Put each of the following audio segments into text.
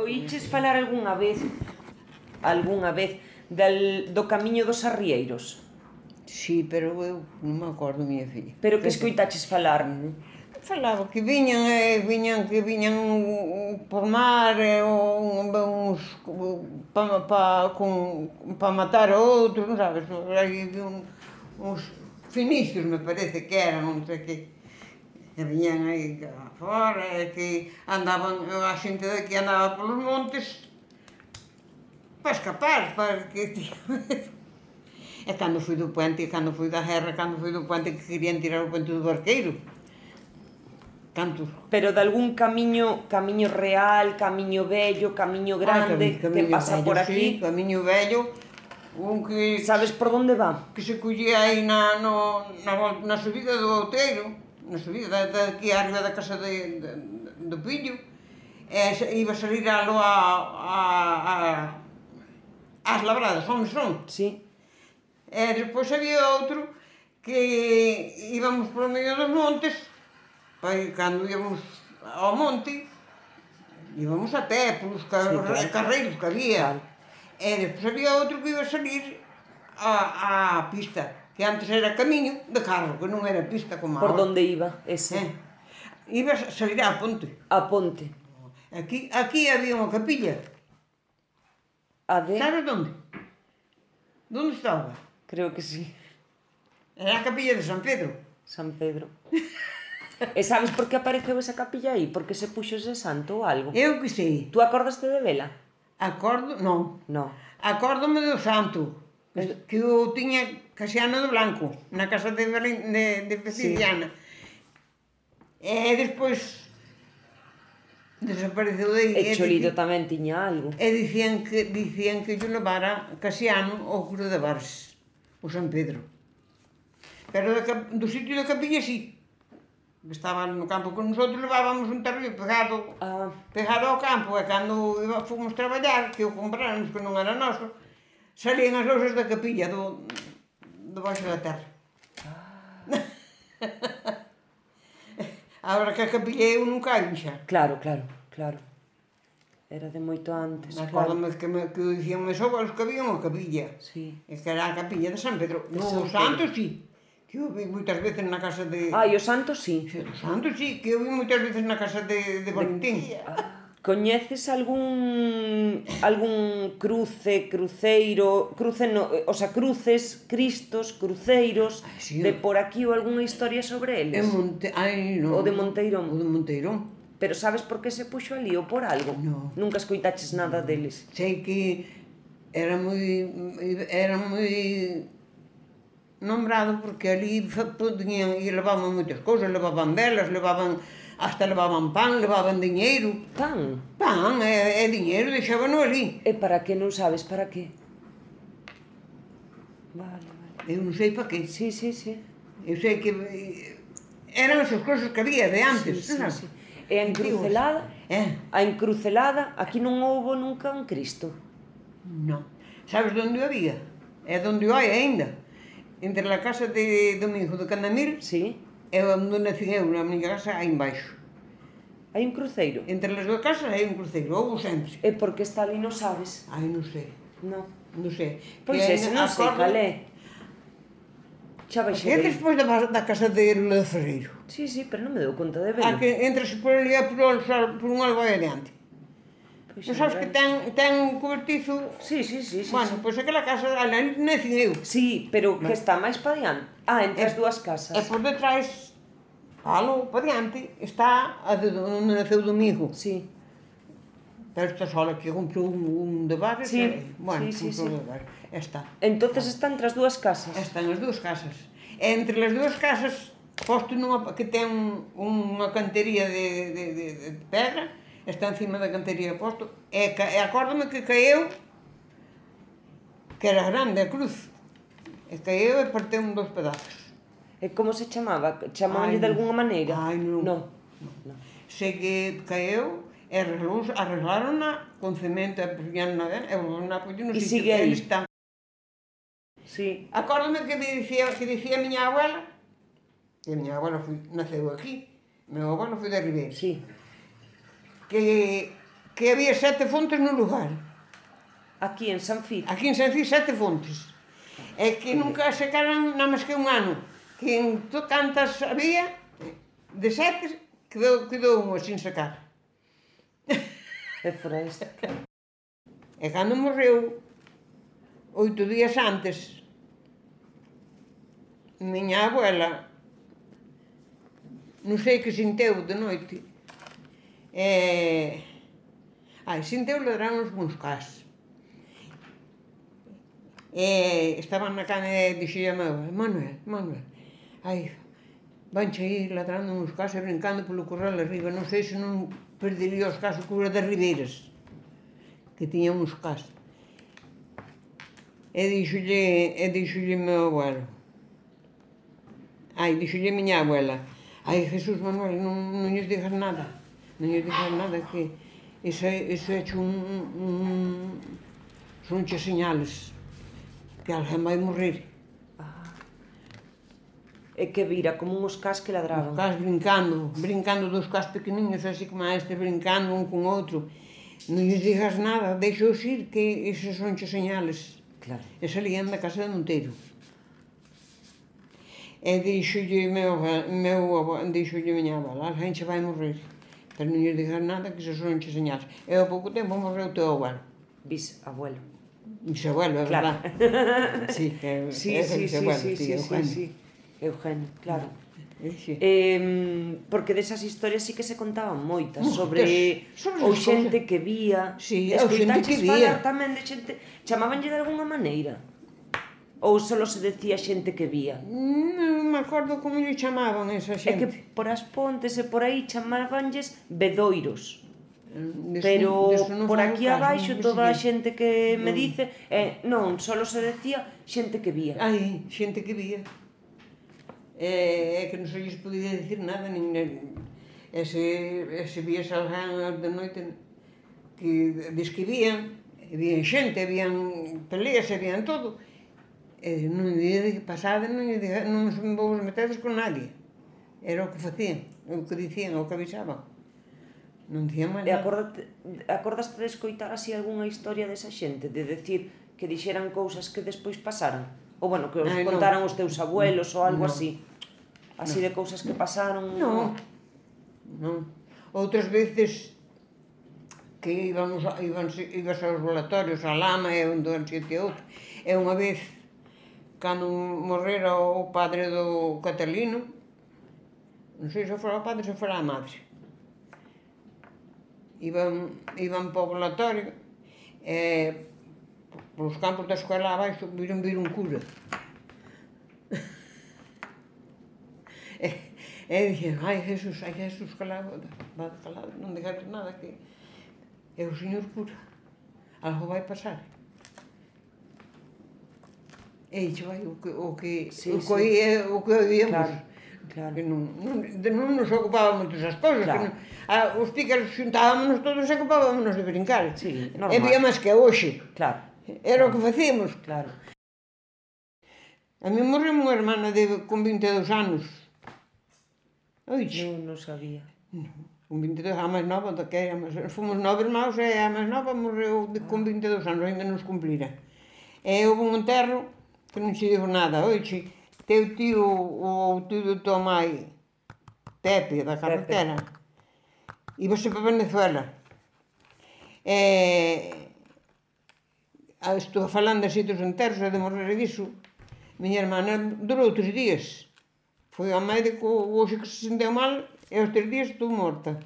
Oíches falar algunha vez do camiño dos arrieiros? Sí, pero eu non me acordo, miña filla. Pero que escoitaches falar? Falaba que viñan por mar uns pa matar a outros, non sabes? Hai uns finicios, me parece que eran, non sei que. E viñan aí fora, e que andaban, a xente de aquí andaba polos montes para escapar, para que... E cando fui do puente, cando fui da guerra, cando fui do puente, que querían tirar o puente do Barqueiro. Cantos? Pero de algún camiño real, camiño vello, camiño grande, que pasa vello, por aquí? Sí, camiño vello, un que... Sabes por onde va? Que se collía aí na subida do Outeiro, na subida daqui arriba da casa do Pillo, e iba a salir alo ás labradas, son. Sí. E despois había outro que íbamos polo medio dos montes, cando íbamos ao monte, íbamos a pé, polos carreiros que había. E despois había outro que iba a salir á pista, que antes era camiño de carro, que non era pista como Por agora. donde iba ese? Iba a salir á ponte. A ponte. Aquí había unha capilla. Sabes onde? Onde estaba? Creo que sí. Era a capilla de San Pedro. San Pedro. E sabes por que apareceu esa capilla aí? Porque se puxo ese santo ou algo? Eu que sei. Tú acordaste de vela? Non. Non. Acórdome do santo, que eu tiña Casiano de Blanco, na casa de Cecidiana. E despois desapareceu de aí. E Cholito tamén tiña algo. E dicían que yo levara Casiano ao cura de Bares, o San Pedro. Pero do sitio da capilla sí. Que estaba no campo con nosotros, levábamos un terreo pegado ao campo, e cando fomos traballar, que o compráramos, que non era noso, salían as lousas da capilla do baixo da terra. Agora que a capilla eu nunca hai xa. Claro. Era de moito antes. Acórdame que dicían meus abuelos que había unha capilla. Sí. E que era a capilla de San Pedro. No, o santo sí. Que eu vi moitas veces na casa de... O santo sí. O santo sí, que eu vi moitas veces na casa de Valentín. Coñeces algún cruceiro, cruces, cristos, cruceiros, de por aquí ou algunha historia sobre eles? O de Monteirón. O de Monteirón. Pero sabes por que se puxo ali ou por algo? Non. Nunca escoitaches nada deles? Sei que era moi nombrado porque ali levaban moitas cousas, levaban velas, hasta levaban pan, levaban diñeiro. Pan? Pan e diñeiro, deixábano ali. E para que non sabes para que? Vale. Eu non sei para que. Sí. Eu sei que eran esas cousas que había de antes. Sí. E a encrucelada, aquí non houbo nunca un Cristo? Non. Sabes onde había? É onde hai aínda. Entre a casa de Domingo de Candamil e onde nací eu, na miña casa, aí embaixo. Hai un cruceiro? Entre as dúas casas hai un cruceiro, houbo sempre. E por que está ali non sabes? Ai, non sei. Non. Non sei. Pois ese non sei cal é. Xa vai É despois da casa de Lula de Ferreiro. Sí, pero non me dou conta de verlo. Que entras por ali por un algo adiante. Non sabes que ten un cobertizo... Sí. Bueno, pois aquela casa, ali nací eu. Sí, pero que está máis pa diante. Entre as dúas casas. E por detrás, pa diante, está a de onde naceu Domingo. Sí. Pero esta sola que comprou un de bares. Sí. Bueno, comprou de bares. Está. Entonces está entre as dúas casas. Están as dúas casas. E entre as dúas casas, posto que ten unha cantería de pedra, está encima da cantería posto, e acórdame que caeu, que era grande a cruz, e caeu e parteu en 2 pedazos. E como se chamaba? Chamabanlle de algunha maneira? Ai, non. Non. Sei que caeu e arreglaron-na con cemento e puxían na e sigue aí. Sí. Acórdame que dicía a miña abuela, que a miña abuela naceu aquí, meu abuelo foi de Ribeira. Sí. Que que había 7 fontes no lugar. Aquí en San Fito? Aquí en San Fito 7 fontes. E que nunca secaran nada máis que un ano. Que en cantas había, de 7, quedou unha sin secar. E fora esta. E cando morreu, 8 días antes, miña abuela, non sei que sinteu de noite, sinteu ladrar uns cás. Estaban na cama e dixo a meu, Manuel, vanche aí ladrando uns cás e brincando polo corral arriba, non sei se non perdería os cás o cura das Ribeiras, que tiña uns cás. E dixolle meu abuelo, dixolle miña abuela, Jesús Manuel, non lles digas nada, que iso é son che señales que alguén vai morrer. E que vira, como uns cás que ladraban. Os cás brincando dos cás pequeniños, así como estes, brincando un con outro. Non lles digas nada, deixaos ir, que iso son che señales. Claro. E salían da casa de Monteiro. E dixolle miña abuela, alguén che vai morrer, pero non lles digas nada, que iso son che señales. E ao pouco tempo morreu o teu abuelo. Bisabuelo. Bisabuelo, é verdad. Sí, Eugenio, claro. Porque desas historias sí que se contaban moitas, sobre ou xente que vía. Escoitaches falar tamén de xente, chamábanlle de algunha maneira? Ou só se decía xente que vía? Non me acordo como lle chamaban esa xente. É que por as pontes e por aí chamabanlles vedoiros. Pero por aquí abaixo toda a xente que me dice, non, só se decía xente que vía. Xente que vía. É que non se lles podía dicir nada, se vías alguén de noite que diz que vían xente, vían peleas, vían todo, non día de pasada non vos metedes con nadie, era o que facían, o que dicían, o que avisaban, non dicían máis nada. Acordaste de escoitar así algunha historia desa xente, de decir que dixeran cousas que despois pasaran? Ou bueno, que os contaran os teus abuelos ou algo así? Así de cousas que pasaron? Non. Outras veces que ibas aos volatorios, a Lama e un do sitio e outro. E unha vez, cando morrera o padre do Catalino, non sei se fora o padre, se fora a madre, iban para o volatorio e polos campos da escola abaixo viron vir un cura. E dixen, Jesús, calado, non digas nada, que é o señor cura, algo vai pasar. E iso vai o que oíamos. Que non nos ocupábamos desas cousas. Os pícaros xuntábamos todos e ocupábamos de brincar. E había máis que hoxe. Era o que facíamos. A mí morreu unha hermana con 22 anos. Non sabía. Con 22, a máis nova do que éramos. Fomos 9 irmãos e a máis nova morreu con 22 anos, ainda non os cumplira. E houve un enterro que non se digo nada. Oixe, teu tío, o tío do teu mai, Pepe, da carretera, íbase para Venezuela. Estou falando así dos enterros e de morrer disso. Miña hermana durou 3 días. Foi ao médico, hoxe que se sentiu mal, e aos 3 días estou morta.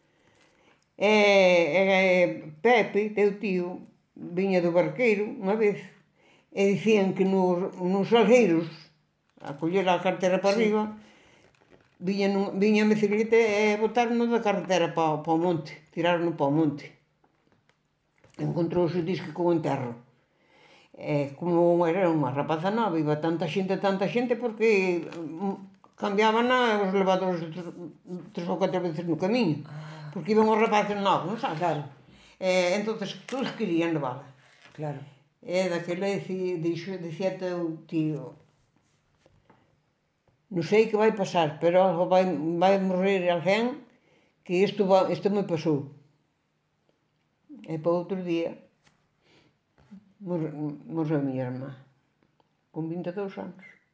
Pepe, teu tío, viña do barqueiro unha vez, e dicían que nos salgueiros, a coller a carretera para arriba, viña a bicicleta e botaron da carretera para o monte, tiraron para o monte. Encontrouse disque con o enterro. Como era unha rapaza nova, iba tanta xente, porque cambiaban os levadores 3 ou 4 veces no camiño, porque iban os rapaces novos, non sabes? Entonces, todos querían levala. E daquela dicía teu tío, non sei que vai pasar, pero algo vai morrer alguén, que isto me pasou. E para outro día morreu a miña irmá, con 22 anos.